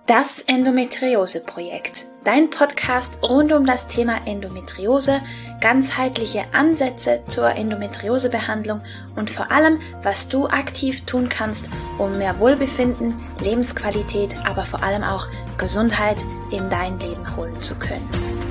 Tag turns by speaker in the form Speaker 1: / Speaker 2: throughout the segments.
Speaker 1: Das Endometriose-Projekt, dein Podcast rund um das Thema Endometriose, ganzheitliche Ansätze zur Endometriosebehandlung und vor allem, was du aktiv tun kannst, um mehr Wohlbefinden, Lebensqualität, aber vor allem auch Gesundheit in dein Leben holen zu können.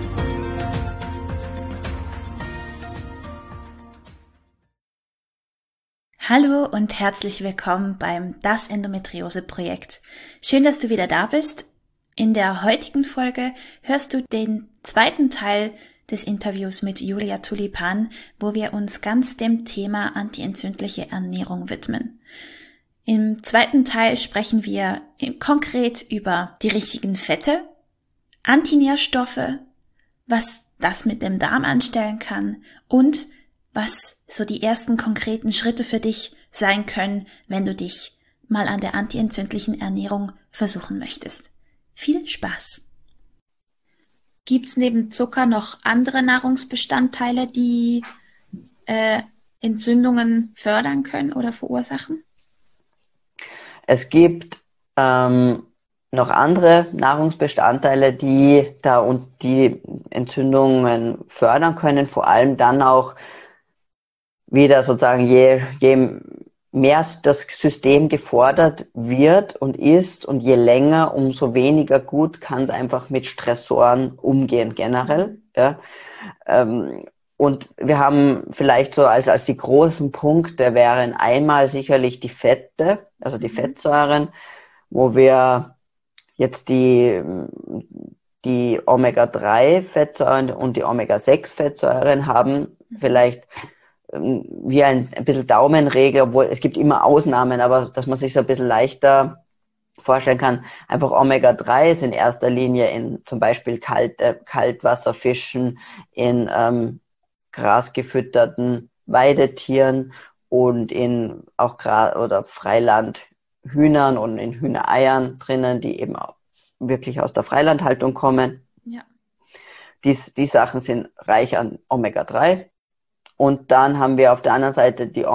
Speaker 1: Hallo und herzlich willkommen beim Das Endometriose-Projekt. Schön, dass du wieder da bist. In der heutigen Folge hörst du den zweiten Teil des Interviews mit Julia Tulipan, wo wir uns ganz dem Thema antientzündliche Ernährung widmen. Im zweiten Teil sprechen wir konkret über die richtigen Fette, Antinährstoffe, was das mit dem Darm anstellen kann und was so die ersten konkreten Schritte für dich sein können, wenn du dich mal an der antientzündlichen Ernährung versuchen möchtest. Viel Spaß! Gibt's neben Zucker noch andere Nahrungsbestandteile, die Entzündungen fördern können oder verursachen?
Speaker 2: Es gibt noch andere Nahrungsbestandteile, die Entzündungen fördern können, vor allem dann auch wieder sozusagen, je mehr das System gefordert wird und ist und je länger, umso weniger gut kann es einfach mit Stressoren umgehen generell. Ja. Und wir haben vielleicht so als die großen Punkte wären einmal sicherlich die Fette, also die Fettsäuren, wo wir jetzt die Omega-3-Fettsäuren und die Omega-6-Fettsäuren haben, vielleicht wie ein bisschen Daumenregel, obwohl es gibt immer Ausnahmen, aber dass man sich so ein bisschen leichter vorstellen kann. Einfach Omega-3 ist in erster Linie in zum Beispiel Kaltwasserfischen, in grasgefütterten Weidetieren und in auch oder Freilandhühnern und in Hühnereiern drinnen, die eben auch wirklich aus der Freilandhaltung kommen.
Speaker 1: Ja.
Speaker 2: Die Sachen sind reich an Omega-3. Und dann haben wir auf der anderen Seite die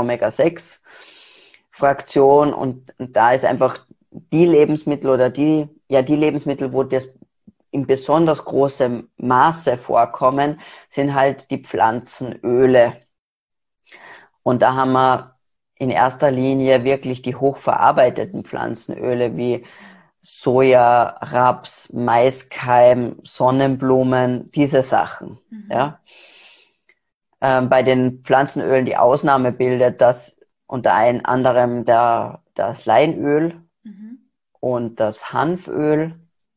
Speaker 2: Omega-6-Fraktion und da ist einfach die Lebensmittel oder die Lebensmittel, wo das in besonders großem Maße vorkommen, sind halt die Pflanzenöle. Und da haben wir in erster Linie wirklich die hochverarbeiteten Pflanzenöle wie Soja, Raps, Maiskeim, Sonnenblumen, diese Sachen, ja. Bei den Pflanzenölen die Ausnahme bildet das unter anderem das Leinöl und das Hanföl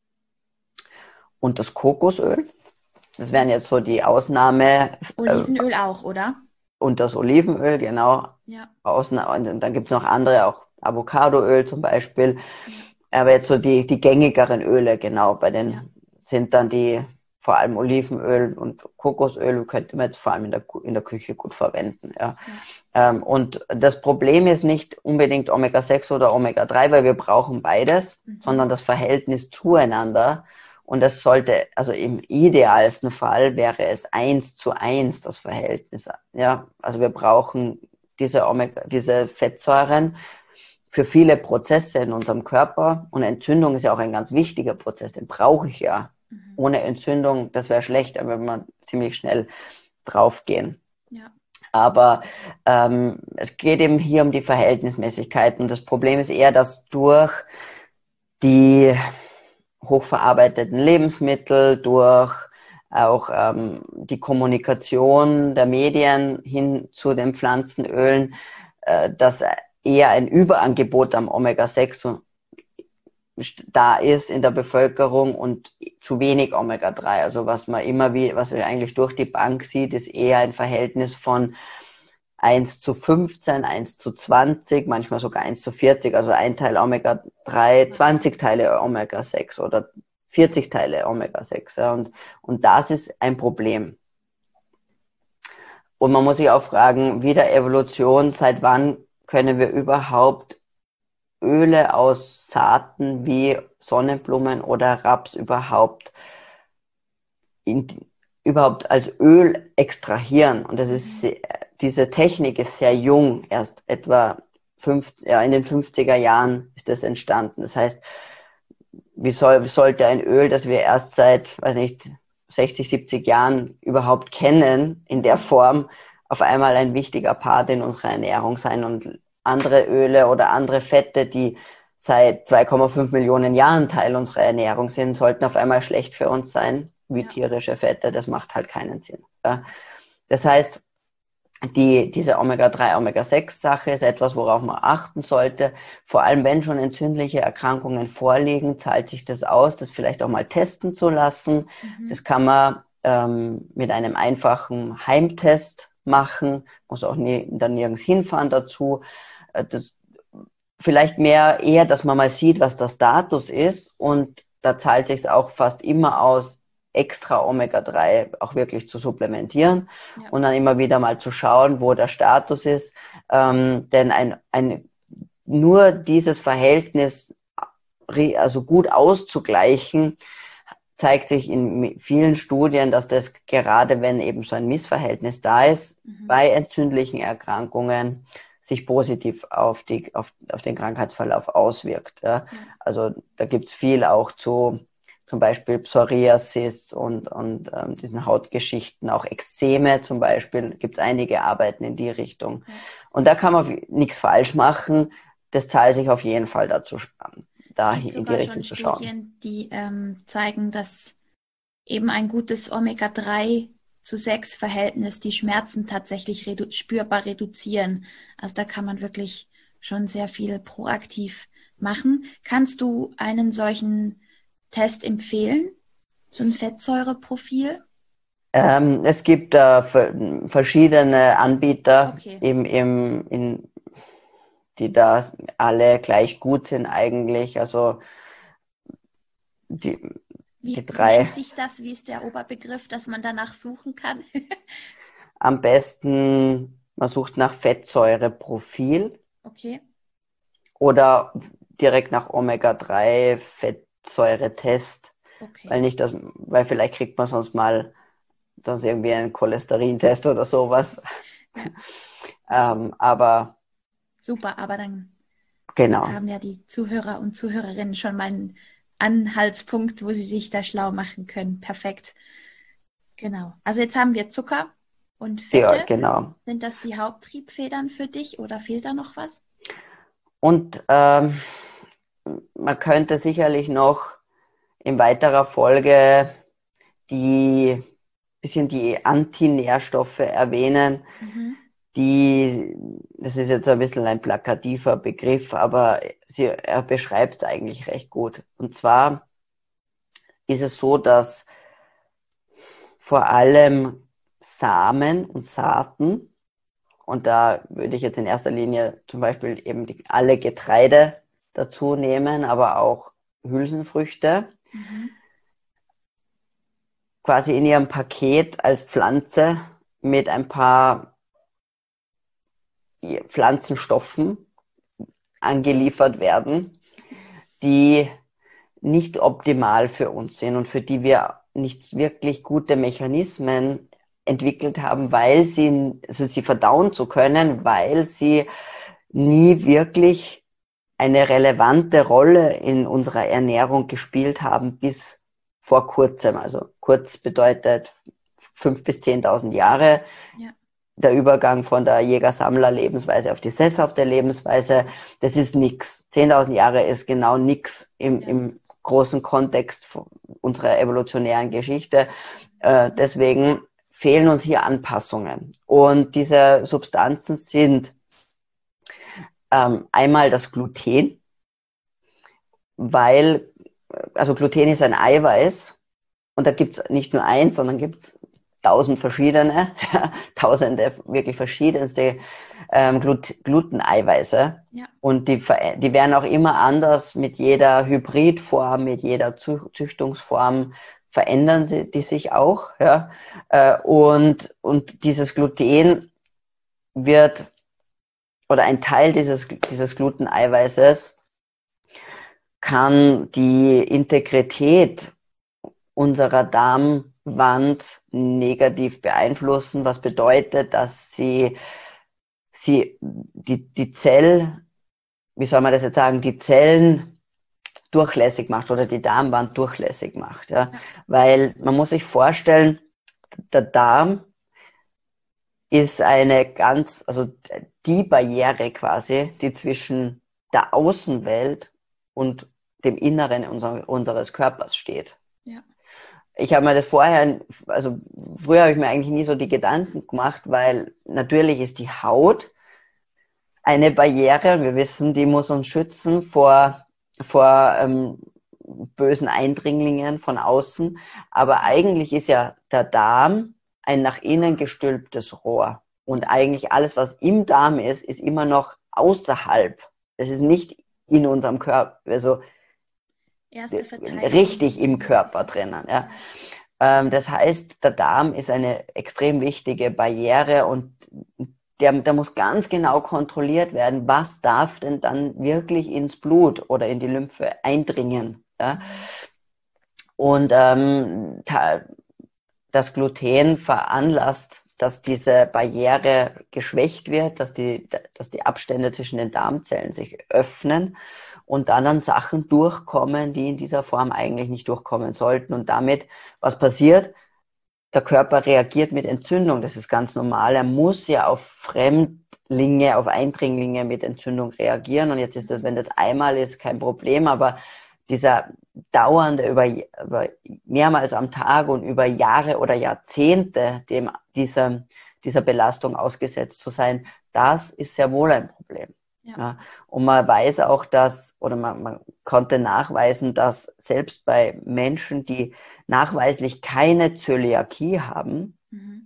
Speaker 2: und das Kokosöl. Das wären jetzt so die Ausnahme.
Speaker 1: Olivenöl auch, oder?
Speaker 2: Und das Olivenöl, genau.
Speaker 1: Ja.
Speaker 2: Und dann gibt es noch andere, auch Avocadoöl zum Beispiel. Ja. Aber jetzt so die gängigeren Öle, genau, bei den sind dann vor allem Olivenöl und Kokosöl könnte man jetzt vor allem in der Küche gut verwenden. Ja. Und das Problem ist nicht unbedingt Omega-6 oder Omega-3, weil wir brauchen beides, sondern das Verhältnis zueinander. Und das sollte, also im idealsten Fall wäre es 1:1 das Verhältnis. Ja. Also wir brauchen diese Fettsäuren für viele Prozesse in unserem Körper. Und Entzündung ist ja auch ein ganz wichtiger Prozess, den brauche ich ja. Ohne Entzündung, das wäre schlecht, aber wir ziemlich schnell draufgehen. Ja. Aber es geht eben hier um die Verhältnismäßigkeit. Und das Problem ist eher, dass durch die hochverarbeiteten Lebensmittel, durch auch die Kommunikation der Medien hin zu den Pflanzenölen, dass eher ein Überangebot am Omega-6 da ist in der Bevölkerung und zu wenig Omega-3. Also was wir eigentlich durch die Bank sieht, ist eher ein Verhältnis von 1:15, 1:20, manchmal sogar 1:40, also ein Teil Omega-3, 20 Teile Omega-6 oder 40 Teile Omega-6. Ja, und das ist ein Problem. Und man muss sich auch fragen, wie der Evolution, seit wann können wir überhaupt Öle aus Saaten wie Sonnenblumen oder Raps überhaupt als Öl extrahieren. Und diese Technik ist sehr jung, erst etwa in den 50er Jahren ist das entstanden. Das heißt, wie sollte ein Öl, das wir erst seit, weiß nicht, 60, 70 Jahren überhaupt kennen, in der Form, auf einmal ein wichtiger Part in unserer Ernährung sein, und andere Öle oder andere Fette, die seit 2,5 Millionen Jahren Teil unserer Ernährung sind, sollten auf einmal schlecht für uns sein, wie tierische Fette. Das macht halt keinen Sinn. Ja. Das heißt, diese Omega-3, Omega-6-Sache ist etwas, worauf man achten sollte. Vor allem, wenn schon entzündliche Erkrankungen vorliegen, zahlt sich das aus, das vielleicht auch mal testen zu lassen. Das kann man mit einem einfachen Heimtest machen, muss auch dann nirgends hinfahren dazu. Das, vielleicht eher, dass man mal sieht, was der Status ist, und da zahlt sich auch fast immer aus, extra Omega-3 auch wirklich zu supplementieren und dann immer wieder mal zu schauen, wo der Status ist. Denn nur dieses Verhältnis also gut auszugleichen, zeigt sich in vielen Studien, dass das gerade, wenn eben so ein Missverhältnis da ist, bei entzündlichen Erkrankungen sich positiv auf den Krankheitsverlauf auswirkt. Ja. Also da gibt's viel auch zu zum Beispiel Psoriasis und diesen Hautgeschichten, auch Ekzeme zum Beispiel, gibt es einige Arbeiten in die Richtung. Ja. Und da kann man nichts falsch machen. Das zahlt sich auf jeden Fall dazu, da in die Richtung zu schauen.
Speaker 1: Studien, die zeigen, dass eben ein gutes Omega-3:6-Verhältnis die Schmerzen tatsächlich spürbar reduzieren. Also da kann man wirklich schon sehr viel proaktiv machen. Kannst du einen solchen Test empfehlen? So ein Fettsäureprofil?
Speaker 2: Es gibt verschiedene Anbieter, die da alle gleich gut sind eigentlich. Also die drei.
Speaker 1: Wie nennt sich das? Wie ist der Oberbegriff, dass man danach suchen kann?
Speaker 2: Am besten, man sucht nach Fettsäureprofil.
Speaker 1: Okay.
Speaker 2: Oder direkt nach Omega-3 Fettsäuretest. Okay. Weil vielleicht kriegt man sonst irgendwie einen Cholesterintest oder sowas. Ja. Aber
Speaker 1: super, aber dann
Speaker 2: genau.
Speaker 1: haben ja die Zuhörer und Zuhörerinnen schon mal einen Anhaltspunkt, wo sie sich da schlau machen können. Perfekt. Genau. Also jetzt haben wir Zucker und Fette.
Speaker 2: Ja, genau.
Speaker 1: Sind das die Haupttriebfedern für dich oder fehlt da noch was?
Speaker 2: Und man könnte sicherlich noch in weiterer Folge die Antinährstoffe erwähnen, das ist jetzt ein bisschen ein plakativer Begriff, aber er beschreibt es eigentlich recht gut. Und zwar ist es so, dass vor allem Samen und Saaten, und da würde ich jetzt in erster Linie zum Beispiel eben alle Getreide dazu nehmen, aber auch Hülsenfrüchte, quasi in ihrem Paket als Pflanze mit ein paar Pflanzenstoffen angeliefert werden, die nicht optimal für uns sind und für die wir nicht wirklich gute Mechanismen entwickelt haben, weil sie verdauen zu können, weil sie nie wirklich eine relevante Rolle in unserer Ernährung gespielt haben bis vor kurzem. Also kurz bedeutet 5.000 bis 10.000 Jahre. Ja. Der Übergang von der Jäger-Sammler-Lebensweise auf die sesshafte Lebensweise, das ist nix. 10.000 Jahre ist genau nix im großen Kontext unserer evolutionären Geschichte. Deswegen fehlen uns hier Anpassungen. Und diese Substanzen sind einmal das Gluten, also Gluten ist ein Eiweiß, und da gibt es nicht nur eins, sondern gibt es 1000 verschiedene, tausende wirklich verschiedenste Gluteneiweiße. Ja. Und die werden auch immer anders mit jeder Hybridform, mit jeder Züchtungsform verändern die sich auch. Ja? Und dieses Gluten oder ein Teil dieses Gluteneiweißes kann die Integrität unserer Darmwand negativ beeinflussen, was bedeutet, dass die Zellen durchlässig macht oder die Darmwand durchlässig macht. Ja? Weil man muss sich vorstellen, der Darm ist also die Barriere quasi, die zwischen der Außenwelt und dem Inneren unseres Körpers steht. Ja. Ich habe mir das früher habe ich mir eigentlich nie so die Gedanken gemacht, weil natürlich ist die Haut eine Barriere, wir wissen, die muss uns schützen vor bösen Eindringlingen von außen, aber eigentlich ist ja der Darm ein nach innen gestülptes Rohr. Und eigentlich alles, was im Darm ist immer noch außerhalb. Es ist nicht in unserem Körper, also richtig im Körper drinnen. Ja. Das heißt, der Darm ist eine extrem wichtige Barriere und der muss ganz genau kontrolliert werden, was darf denn dann wirklich ins Blut oder in die Lymphe eindringen. Ja. Und das Gluten veranlasst, dass diese Barriere geschwächt wird, dass die Abstände zwischen den Darmzellen sich öffnen und dann Sachen durchkommen, die in dieser Form eigentlich nicht durchkommen sollten. Und damit, was passiert? Der Körper reagiert mit Entzündung. Das ist ganz normal. Er muss ja auf Fremdlinge, auf Eindringlinge mit Entzündung reagieren. Und jetzt ist das, wenn das einmal ist, kein Problem. Aber dieser dauernde über mehrmals am Tag und über Jahre oder Jahrzehnte dieser Belastung ausgesetzt zu sein, das ist sehr wohl ein Problem. Ja. Ja, und man weiß auch, man konnte nachweisen, dass selbst bei Menschen, die nachweislich keine Zöliakie haben,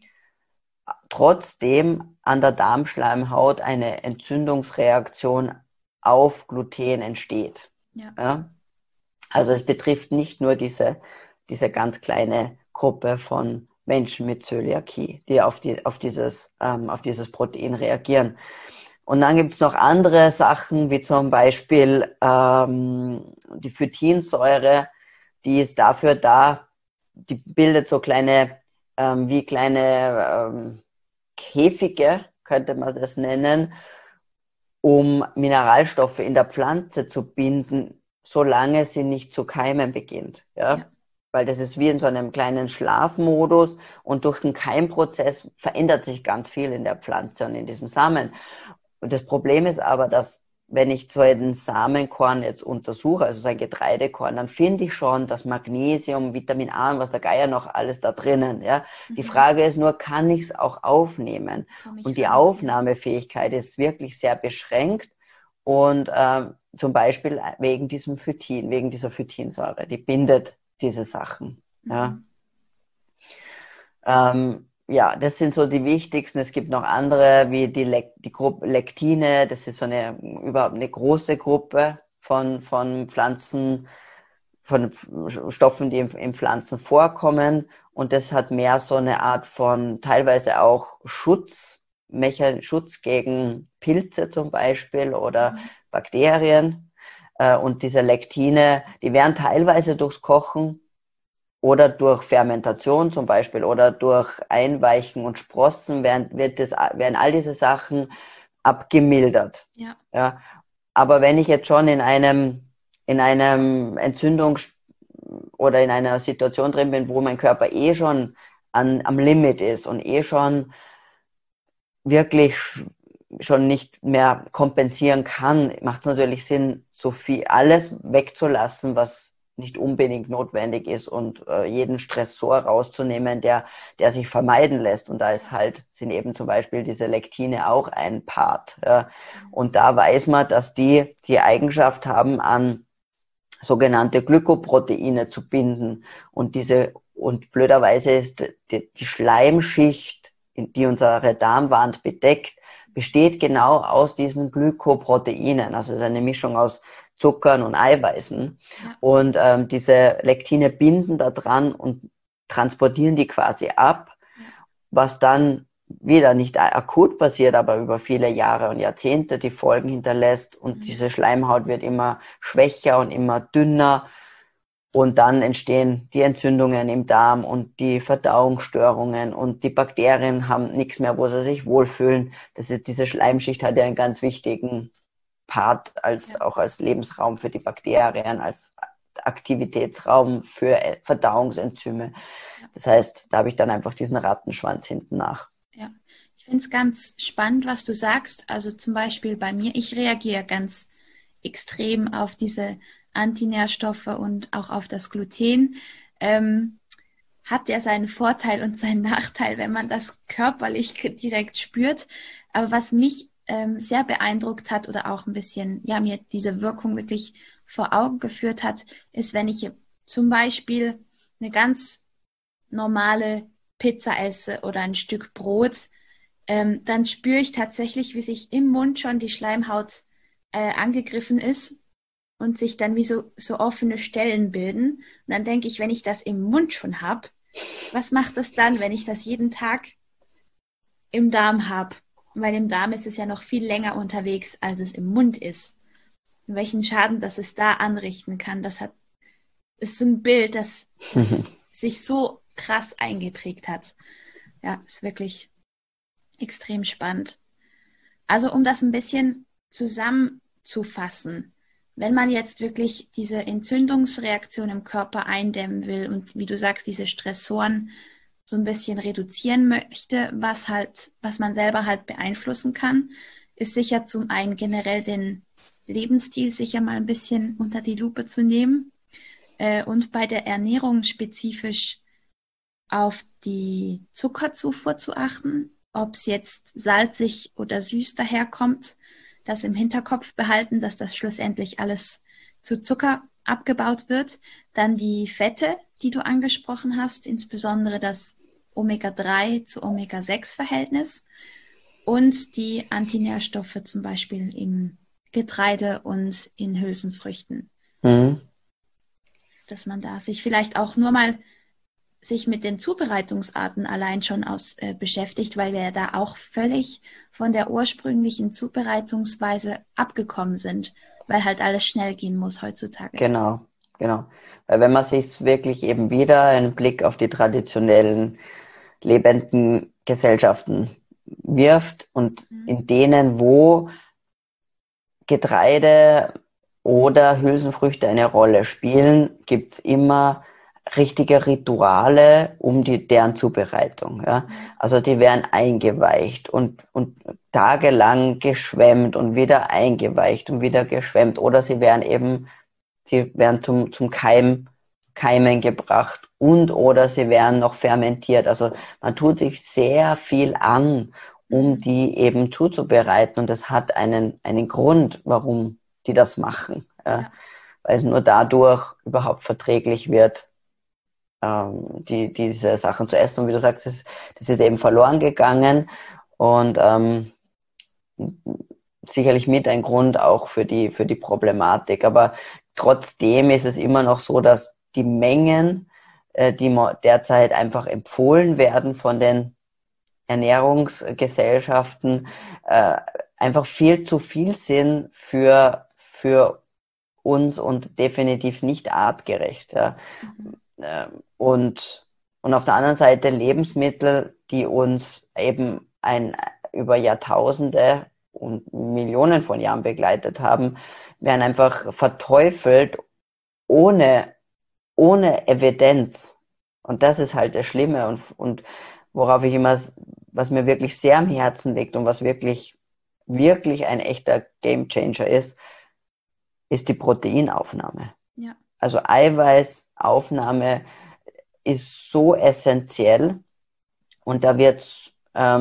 Speaker 2: trotzdem an der Darmschleimhaut eine Entzündungsreaktion auf Gluten entsteht. Ja. Ja? Also es betrifft nicht nur diese ganz kleine Gruppe von Menschen mit Zöliakie, die auf dieses Protein reagieren. Und dann gibt es noch andere Sachen, wie zum Beispiel die Phytinsäure, die ist dafür da, die bildet so kleine Käfige, könnte man das nennen, um Mineralstoffe in der Pflanze zu binden, solange sie nicht zu keimen beginnt. Ja? Weil das ist wie in so einem kleinen Schlafmodus und durch den Keimprozess verändert sich ganz viel in der Pflanze und in diesem Samen. Und das Problem ist aber, dass wenn ich so einen Samenkorn jetzt untersuche, also so ein Getreidekorn, dann finde ich schon das Magnesium, Vitamin A und was der Geier noch alles da drinnen. Ja? Die Frage ist nur, kann ich es auch aufnehmen? Und die Aufnahmefähigkeit ist wirklich sehr beschränkt und zum Beispiel wegen dieser Phytinsäure, die bindet diese Sachen. Ja? Ja, das sind so die wichtigsten. Es gibt noch andere, wie die Gruppe Lektine. Das ist überhaupt eine große Gruppe von Pflanzen, von Stoffen, die in Pflanzen vorkommen. Und das hat mehr so eine Art von teilweise auch Schutz gegen Pilze zum Beispiel oder Bakterien. Und diese Lektine, die werden teilweise durchs Kochen oder durch Fermentation zum Beispiel oder durch Einweichen und Sprossen werden all diese Sachen abgemildert. Ja. Ja. Aber wenn ich jetzt schon in einem oder in einer Situation drin bin, wo mein Körper schon am Limit ist und schon wirklich schon nicht mehr kompensieren kann, macht es natürlich Sinn, alles wegzulassen, was nicht unbedingt notwendig ist und jeden Stressor rauszunehmen, der sich vermeiden lässt. Und da sind eben zum Beispiel diese Lektine auch ein Part. Ja. Und da weiß man, dass die Eigenschaft haben, an sogenannte Glykoproteine zu binden. Und blöderweise ist die Schleimschicht, die unsere Darmwand bedeckt, besteht genau aus diesen Glykoproteinen. Also es ist eine Mischung aus Zuckern und Eiweißen. Ja. Und diese Lektine binden da dran und transportieren die quasi ab, was dann wieder nicht akut passiert, aber über viele Jahre und Jahrzehnte die Folgen hinterlässt. Und diese Schleimhaut wird immer schwächer und immer dünner. Und dann entstehen die Entzündungen im Darm und die Verdauungsstörungen und die Bakterien haben nichts mehr, wo sie sich wohlfühlen. Diese Schleimschicht hat ja einen ganz wichtigen Part, auch als Lebensraum für die Bakterien, als Aktivitätsraum für Verdauungsenzyme. Das heißt, da habe ich dann einfach diesen Rattenschwanz hinten nach.
Speaker 1: Ja, ich finde es ganz spannend, was du sagst. Also zum Beispiel bei mir, ich reagiere ganz extrem auf diese Antinährstoffe und auch auf das Gluten. Hat ja seinen Vorteil und seinen Nachteil, wenn man das körperlich direkt spürt. Aber was mich sehr beeindruckt hat oder auch ein bisschen, ja, mir diese Wirkung wirklich vor Augen geführt hat, ist, wenn ich zum Beispiel eine ganz normale Pizza esse oder ein Stück Brot, dann spüre ich tatsächlich, wie sich im Mund schon die Schleimhaut angegriffen ist und sich dann wie so offene Stellen bilden. Und dann denke ich, wenn ich das im Mund schon habe, was macht das dann, wenn ich das jeden Tag im Darm habe? Weil im Darm ist es ja noch viel länger unterwegs, als es im Mund ist. Und welchen Schaden das es da anrichten kann, ist so ein Bild, das sich so krass eingeprägt hat. Ja, ist wirklich extrem spannend. Also um das ein bisschen zusammenzufassen, wenn man jetzt wirklich diese Entzündungsreaktion im Körper eindämmen will und wie du sagst, diese Stressoren so ein bisschen reduzieren möchte, was man selber halt beeinflussen kann, ist sicher zum einen generell den Lebensstil sicher mal ein bisschen unter die Lupe zu nehmen und bei der Ernährung spezifisch auf die Zuckerzufuhr zu achten, ob es jetzt salzig oder süß daherkommt, das im Hinterkopf behalten, dass das schlussendlich alles zu Zucker abgebaut wird. Dann die Fette, die du angesprochen hast, insbesondere das Omega-3 zu Omega-6-Verhältnis und die Antinährstoffe zum Beispiel im Getreide und in Hülsenfrüchten. Dass man da sich vielleicht auch nur mal sich mit den Zubereitungsarten allein schon beschäftigt, weil wir ja da auch völlig von der ursprünglichen Zubereitungsweise abgekommen sind, weil halt alles schnell gehen muss heutzutage.
Speaker 2: Genau. Weil wenn man sich wirklich eben wieder einen Blick auf die traditionellen lebenden Gesellschaften wirft und in denen, wo Getreide oder Hülsenfrüchte eine Rolle spielen, gibt's immer richtige Rituale um deren Zubereitung. Ja? Also die werden eingeweicht und tagelang geschwemmt und wieder eingeweicht und wieder geschwemmt. Oder sie werden zum Keimen gebracht oder sie werden noch fermentiert. Also man tut sich sehr viel an, um die eben zuzubereiten. Und das hat einen Grund, warum die das machen. Ja? Weil es nur dadurch überhaupt verträglich wird, diese Sachen zu essen. Und wie du sagst, das ist eben verloren gegangen und sicherlich mit ein Grund auch für die Problematik. Aber trotzdem ist es immer noch so, dass die Mengen, die derzeit einfach empfohlen werden von den Ernährungsgesellschaften, einfach viel zu viel sind für uns und definitiv nicht artgerecht. Ja. Und auf der anderen Seite Lebensmittel, die uns eben über Jahrtausende und Millionen von Jahren begleitet haben, werden einfach verteufelt ohne Evidenz. Und das ist halt das Schlimme und worauf was mir wirklich sehr am Herzen liegt und was wirklich ein echter Gamechanger ist die Proteinaufnahme.
Speaker 1: Ja.
Speaker 2: Also Eiweißaufnahme ist so essentiell und da wird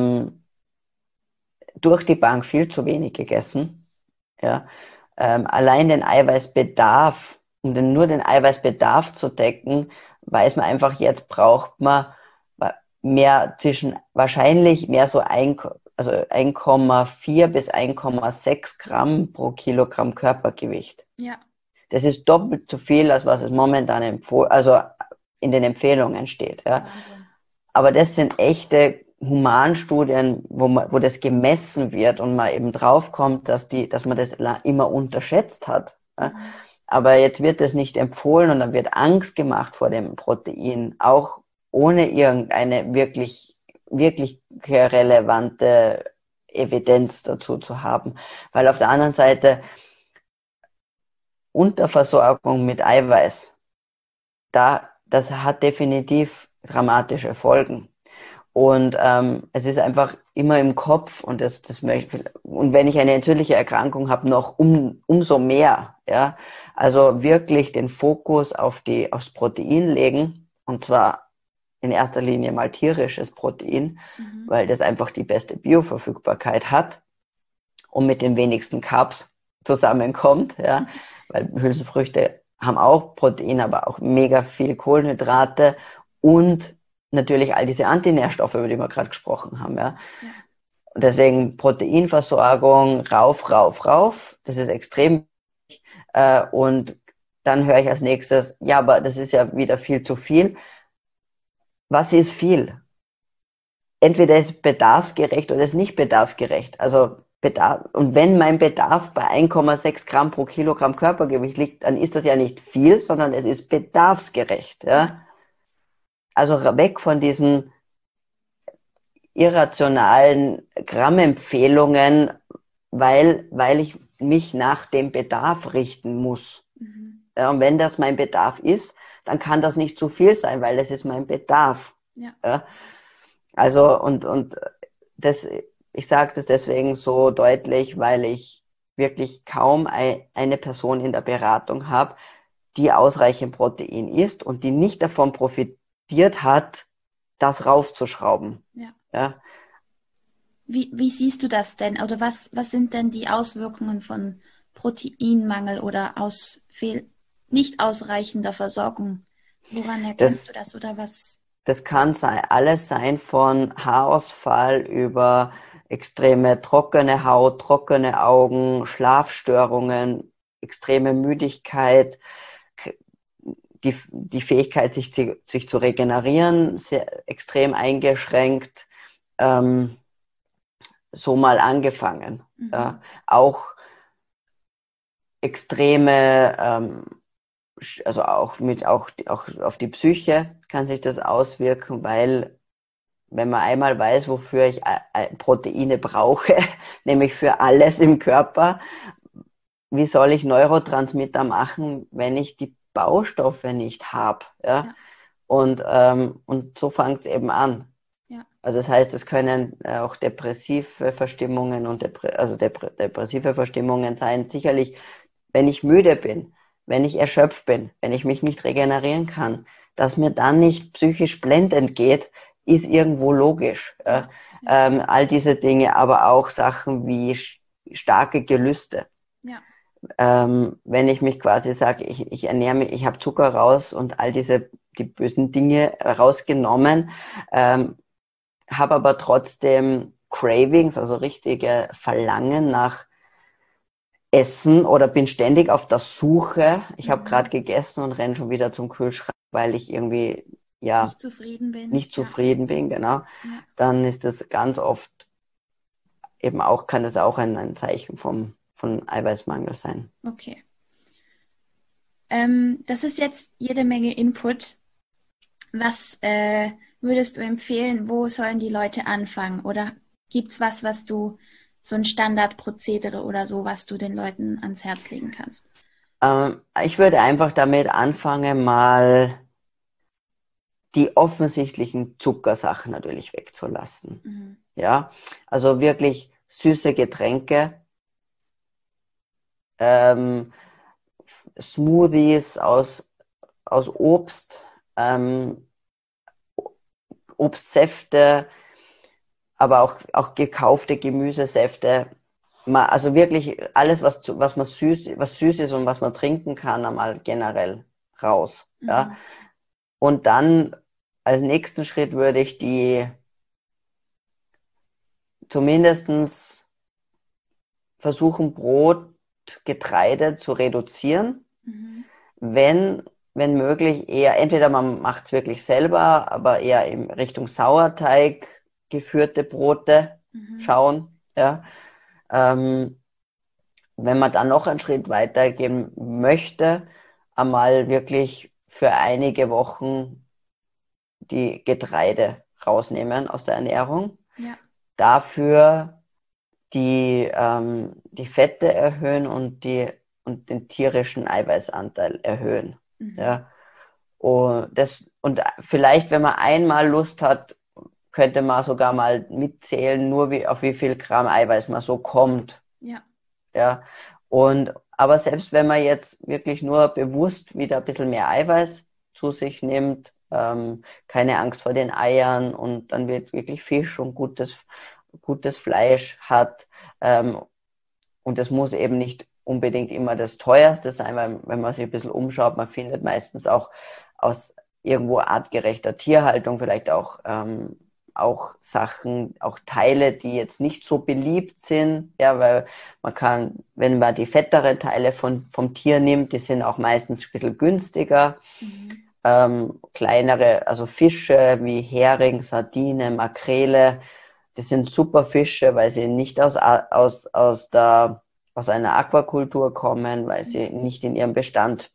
Speaker 2: durch die Bank viel zu wenig gegessen. Ja. Allein den Eiweißbedarf, um nur den Eiweißbedarf zu decken, weiß man einfach, jetzt braucht man wahrscheinlich mehr so 1,4 bis 1,6 Gramm pro Kilogramm Körpergewicht.
Speaker 1: Ja.
Speaker 2: Das ist doppelt so viel, als was es momentan in den Empfehlungen steht. Ja.
Speaker 1: Wahnsinn.
Speaker 2: Aber das sind echte Humanstudien, wo das gemessen wird und man eben draufkommt, dass man das immer unterschätzt hat. Ja. Aber jetzt wird das nicht empfohlen und dann wird Angst gemacht vor dem Protein, auch ohne irgendeine wirklich relevante Evidenz dazu zu haben. Weil auf der anderen Seite Unterversorgung mit Eiweiß, das hat definitiv dramatische Folgen. Und es ist einfach immer im Kopf und und wenn ich eine entzündliche Erkrankung habe, noch umso mehr. Ja, also wirklich den Fokus aufs Protein legen, und zwar in erster Linie mal tierisches Protein, weil das einfach die beste Bioverfügbarkeit hat und mit den wenigsten Carbs zusammenkommt. Ja, weil Hülsenfrüchte haben auch Protein, aber auch mega viel Kohlenhydrate und natürlich all diese Antinährstoffe, über die wir gerade gesprochen haben. Ja. Und deswegen Proteinversorgung rauf. Das ist extrem wichtig. Und dann höre ich als nächstes, ja, aber das ist ja wieder viel zu viel. Was ist viel? Entweder ist es bedarfsgerecht oder ist es nicht bedarfsgerecht. Also und wenn mein Bedarf bei 1,6 Gramm pro Kilogramm Körpergewicht liegt, dann ist das ja nicht viel, sondern es ist bedarfsgerecht. Ja? Also weg von diesen irrationalen Grammempfehlungen, weil ich mich nach dem Bedarf richten muss. Ja, und wenn das mein Bedarf ist, dann kann das nicht zu viel sein, weil das ist mein Bedarf. Ja? Also und ich sage das deswegen so deutlich, weil ich wirklich kaum eine Person in der Beratung habe, die ausreichend Protein isst und die nicht davon profitiert hat, das raufzuschrauben. Ja.
Speaker 1: Wie siehst du das denn? Oder was sind denn die Auswirkungen von Proteinmangel oder nicht ausreichender Versorgung? Woran erkennst du das oder was?
Speaker 2: Das kann alles sein von Haarausfall über extreme trockene Haut, trockene Augen, Schlafstörungen, extreme Müdigkeit, die Fähigkeit, sich zu regenerieren, sehr extrem eingeschränkt, so mal angefangen. Auch extreme, also auch auf die Psyche kann sich das auswirken, weil wenn man einmal weiß, wofür ich Proteine brauche, nämlich für alles im Körper, wie soll ich Neurotransmitter machen, wenn ich die Baustoffe nicht habe? Ja? Und so fängt es eben an. Ja. Also das heißt, es können auch depressive Verstimmungen depressive Verstimmungen sein. Sicherlich, wenn ich müde bin, wenn ich erschöpft bin, wenn ich mich nicht regenerieren kann, dass mir dann nicht psychisch blendend geht, ist irgendwo logisch. Ja. All diese Dinge, aber auch Sachen wie starke Gelüste. Ja. Wenn ich mich quasi sage, ich ernähre mich, ich habe Zucker raus und die bösen Dinge rausgenommen, habe aber trotzdem Cravings, also richtige Verlangen nach Essen oder bin ständig auf der Suche. Ich habe gerade gegessen und renne schon wieder zum Kühlschrank, weil ich irgendwie
Speaker 1: nicht zufrieden bin,
Speaker 2: genau. Ja. Dann ist das ganz oft eben auch, kann das auch ein Zeichen von Eiweißmangel sein.
Speaker 1: Okay. Das ist jetzt jede Menge Input. Was würdest du empfehlen? Wo sollen die Leute anfangen? Oder gibt's was du, so ein Standardprozedere oder so, was du den Leuten ans Herz legen kannst?
Speaker 2: Ich würde einfach damit anfangen, mal die offensichtlichen Zuckersachen natürlich wegzulassen. Ja, also wirklich süße Getränke, Smoothies aus Obst, Obstsäfte, aber auch gekaufte Gemüsesäfte. Also wirklich alles, was süß ist und was man trinken kann, einmal generell raus. Ja. Und dann als nächsten Schritt würde ich die zumindest versuchen, Brot, Getreide zu reduzieren. Wenn möglich, eher, entweder man macht es wirklich selber, aber eher in Richtung Sauerteig geführte Brote schauen. Ja. Wenn man dann noch einen Schritt weiter gehen möchte, einmal wirklich für einige Wochen die Getreide rausnehmen aus der Ernährung. Ja. Dafür die Fette erhöhen und den tierischen Eiweißanteil erhöhen. Ja. Und vielleicht, wenn man einmal Lust hat, könnte man sogar mal mitzählen, auf wie viel Gramm Eiweiß man so kommt.
Speaker 1: Ja.
Speaker 2: Ja. Aber selbst wenn man jetzt wirklich nur bewusst wieder ein bisschen mehr Eiweiß zu sich nimmt, keine Angst vor den Eiern und dann wird wirklich Fisch und gutes Fleisch hat. Und es muss eben nicht unbedingt immer das teuerste sein, weil wenn man sich ein bisschen umschaut, man findet meistens auch aus irgendwo artgerechter Tierhaltung vielleicht auch Sachen, auch Teile, die jetzt nicht so beliebt sind, ja, weil man kann, wenn man die fetteren Teile vom Tier nimmt, die sind auch meistens ein bisschen günstiger. Kleinere, also Fische wie Hering, Sardine, Makrele, das sind super Fische, weil sie nicht aus einer Aquakultur kommen, weil sie nicht in ihrem Bestand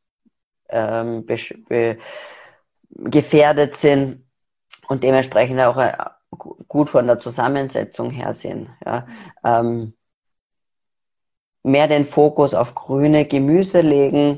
Speaker 2: gefährdet sind und dementsprechend auch gut von der Zusammensetzung her sind. Ja. Mehr den Fokus auf grüne Gemüse legen,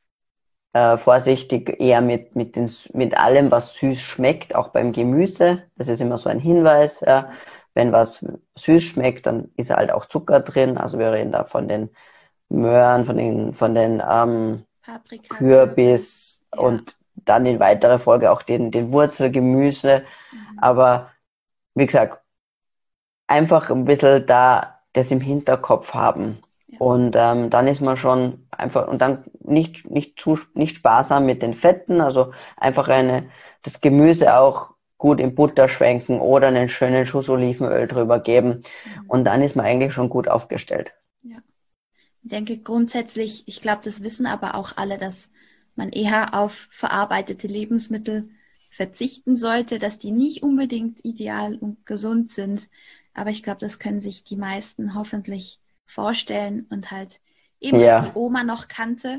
Speaker 2: vorsichtig eher mit allem, was süß schmeckt, auch beim Gemüse. Das ist immer so ein Hinweis. Ja. Wenn was süß schmeckt, dann ist halt auch Zucker drin. Also wir reden da von den Möhren, von den
Speaker 1: Paprika,
Speaker 2: Kürbis und dann in weiterer Folge auch den Wurzelgemüse. Aber wie gesagt, einfach ein bisschen da das im Hinterkopf haben. Ja. Und dann ist man schon einfach, und dann nicht sparsam mit den Fetten, also einfach das Gemüse auch gut in Butter schwenken oder einen schönen Schuss Olivenöl drüber geben. Und dann ist man eigentlich schon gut aufgestellt.
Speaker 1: Ja. Ich denke grundsätzlich, ich glaube, das wissen aber auch alle, dass man eher auf verarbeitete Lebensmittel verzichten sollte, dass die nicht unbedingt ideal und gesund sind. Aber ich glaube, das können sich die meisten hoffentlich vorstellen und halt eben, was die Oma noch kannte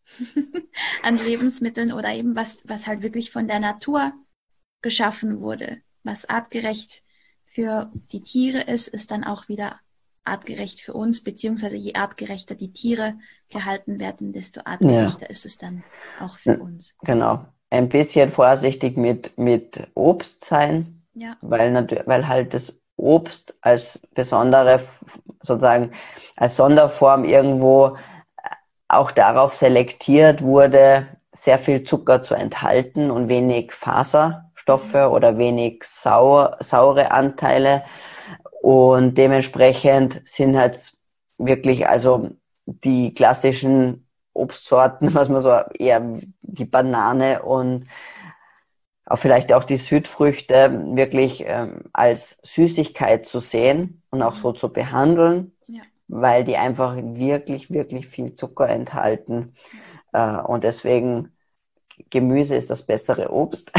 Speaker 1: an Lebensmitteln oder eben was halt wirklich von der Natur geschaffen wurde. Was artgerecht für die Tiere ist dann auch wieder artgerecht für uns, beziehungsweise je artgerechter die Tiere gehalten werden, desto artgerechter ist es dann auch für uns.
Speaker 2: Genau. Ein bisschen vorsichtig mit Obst sein, weil halt das Obst als besondere, sozusagen als Sonderform irgendwo auch darauf selektiert wurde, sehr viel Zucker zu enthalten und wenig Faserstoffe oder wenig saure Anteile. Und dementsprechend sind halt wirklich also die klassischen Obstsorten, was man so eher die Banane und auch vielleicht auch die Südfrüchte wirklich als Süßigkeit zu sehen und auch so zu behandeln, weil die einfach wirklich, wirklich viel Zucker enthalten. Und deswegen Gemüse ist das bessere Obst.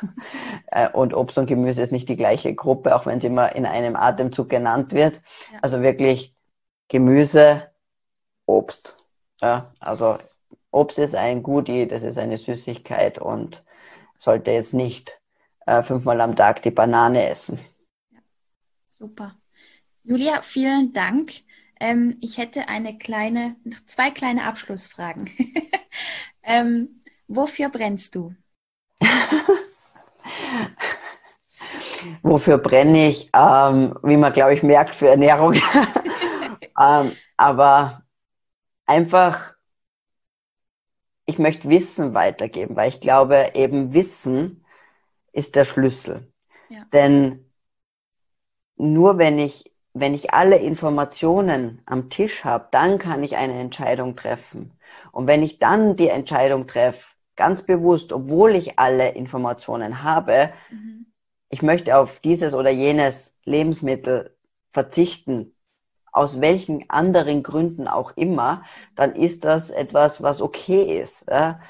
Speaker 2: Und Obst und Gemüse ist nicht die gleiche Gruppe, auch wenn es immer in einem Atemzug genannt wird. Also wirklich Gemüse, Obst. Ja, also Obst ist ein Goodie, das ist eine Süßigkeit und sollte jetzt nicht 5-mal am Tag die Banane essen.
Speaker 1: Ja, super. Julia, vielen Dank. Ich hätte zwei kleine Abschlussfragen. Wofür brennst du?
Speaker 2: Wofür brenne ich? Wie man, glaube ich, merkt, für Ernährung. Aber einfach, ich möchte Wissen weitergeben, weil ich glaube, eben Wissen ist der Schlüssel. Ja. Denn nur wenn ich alle Informationen am Tisch habe, dann kann ich eine Entscheidung treffen. Und wenn ich dann die Entscheidung treffe, ganz bewusst, obwohl ich alle Informationen habe, ich möchte auf dieses oder jenes Lebensmittel verzichten, aus welchen anderen Gründen auch immer, dann ist das etwas, was okay ist. Ja?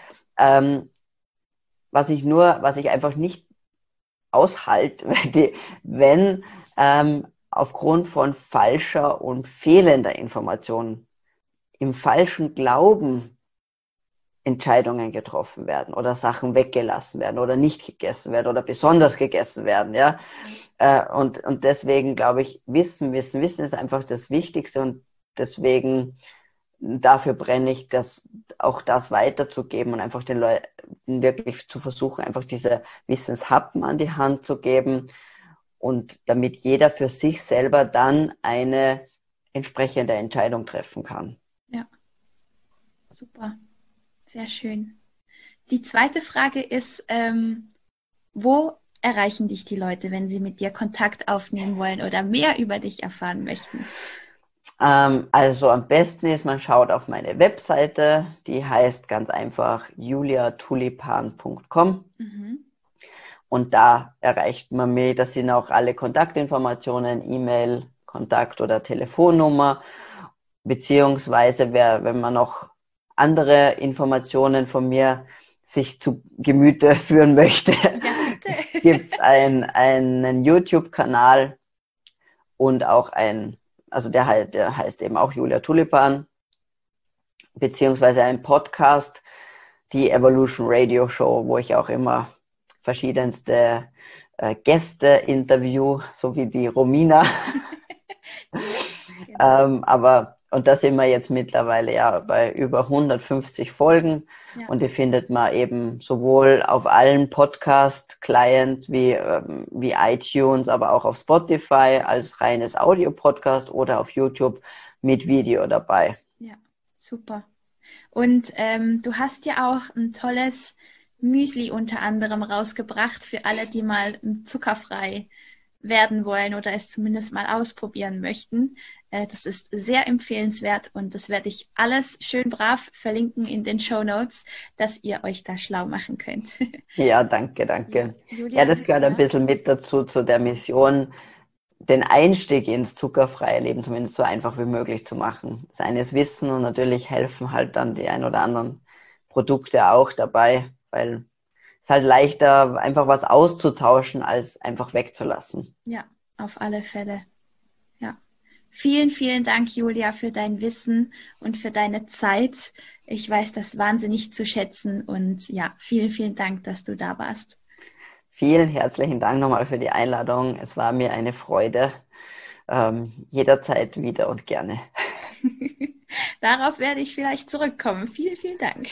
Speaker 2: Was ich einfach nicht aushalte, wenn aufgrund von falscher und fehlender Information im falschen Glauben Entscheidungen getroffen werden oder Sachen weggelassen werden oder nicht gegessen werden oder besonders gegessen werden, ja. Und deswegen glaube ich, Wissen ist einfach das Wichtigste und deswegen dafür brenne ich, auch das weiterzugeben und einfach den Leuten wirklich zu versuchen, einfach diese Wissenshappen an die Hand zu geben und damit jeder für sich selber dann eine entsprechende Entscheidung treffen kann.
Speaker 1: Ja, super. Sehr schön. Die zweite Frage ist, wo erreichen dich die Leute, wenn sie mit dir Kontakt aufnehmen wollen oder mehr über dich erfahren möchten?
Speaker 2: Also am besten ist, man schaut auf meine Webseite, die heißt ganz einfach juliatulipan.com und da erreicht man mich, das sind auch alle Kontaktinformationen, E-Mail, Kontakt oder Telefonnummer, beziehungsweise wenn man noch andere Informationen von mir sich zu Gemüte führen möchte, gibt es einen YouTube-Kanal und auch der heißt eben auch Julia Tulipan, beziehungsweise ein Podcast, die Evolution Radio Show, wo ich auch immer verschiedenste Gäste interview, so wie die Romina. Genau. Und da sind wir jetzt mittlerweile ja bei über 150 Folgen. Ja. Und die findet man eben sowohl auf allen Podcast-Clients wie iTunes, aber auch auf Spotify als reines Audio-Podcast oder auf YouTube mit Video dabei.
Speaker 1: Ja, super. Und du hast ja auch ein tolles Müsli unter anderem rausgebracht für alle, die mal zuckerfrei werden wollen oder es zumindest mal ausprobieren möchten. Das ist sehr empfehlenswert und das werde ich alles schön brav verlinken in den Shownotes, dass ihr euch da schlau machen könnt.
Speaker 2: Ja, danke. Julia, ja, das gehört ein bisschen mit dazu, zu der Mission, den Einstieg ins zuckerfreie Leben zumindest so einfach wie möglich zu machen. Seines Wissen und natürlich helfen halt dann die ein oder anderen Produkte auch dabei, weil es halt leichter, einfach was auszutauschen, als einfach wegzulassen.
Speaker 1: Ja, auf alle Fälle. Ja. Vielen, vielen Dank, Julia, für dein Wissen und für deine Zeit. Ich weiß das wahnsinnig zu schätzen und ja, vielen, vielen Dank, dass du da warst.
Speaker 2: Vielen herzlichen Dank nochmal für die Einladung. Es war mir eine Freude. Jederzeit wieder und gerne.
Speaker 1: Darauf werde ich vielleicht zurückkommen. Vielen, vielen Dank.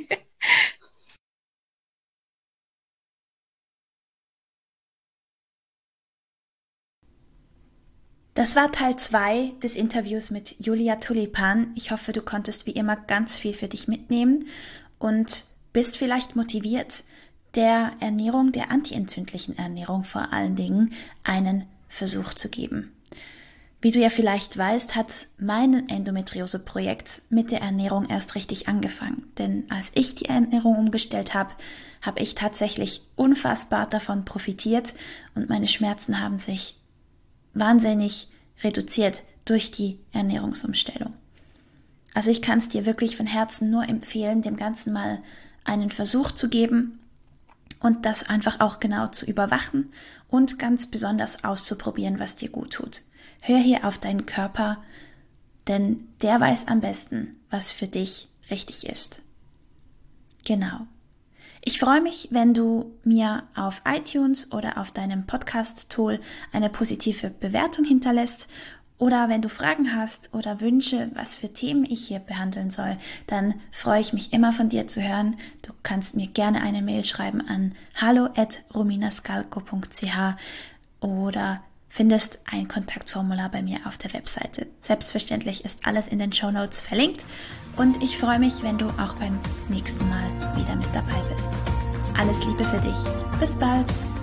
Speaker 1: Das war Teil 2 des Interviews mit Julia Tulipan. Ich hoffe, du konntest wie immer ganz viel für dich mitnehmen und bist vielleicht motiviert, der Ernährung, der antientzündlichen Ernährung vor allen Dingen, einen Versuch zu geben. Wie du ja vielleicht weißt, hat mein Endometriose-Projekt mit der Ernährung erst richtig angefangen. Denn als ich die Ernährung umgestellt habe, habe ich tatsächlich unfassbar davon profitiert und meine Schmerzen haben sich wahnsinnig reduziert durch die Ernährungsumstellung. Also ich kann es dir wirklich von Herzen nur empfehlen, dem Ganzen mal einen Versuch zu geben und das einfach auch genau zu überwachen und ganz besonders auszuprobieren, was dir gut tut. Hör hier auf deinen Körper, denn der weiß am besten, was für dich richtig ist. Genau. Ich freue mich, wenn du mir auf iTunes oder auf deinem Podcast-Tool eine positive Bewertung hinterlässt oder wenn du Fragen hast oder Wünsche, was für Themen ich hier behandeln soll, dann freue ich mich immer von dir zu hören. Du kannst mir gerne eine Mail schreiben an hallo@rominascalco.ch oder findest ein Kontaktformular bei mir auf der Webseite. Selbstverständlich ist alles in den Shownotes verlinkt und ich freue mich, wenn du auch beim nächsten Mal wieder mit dabei bist. Alles Liebe für dich. Bis bald.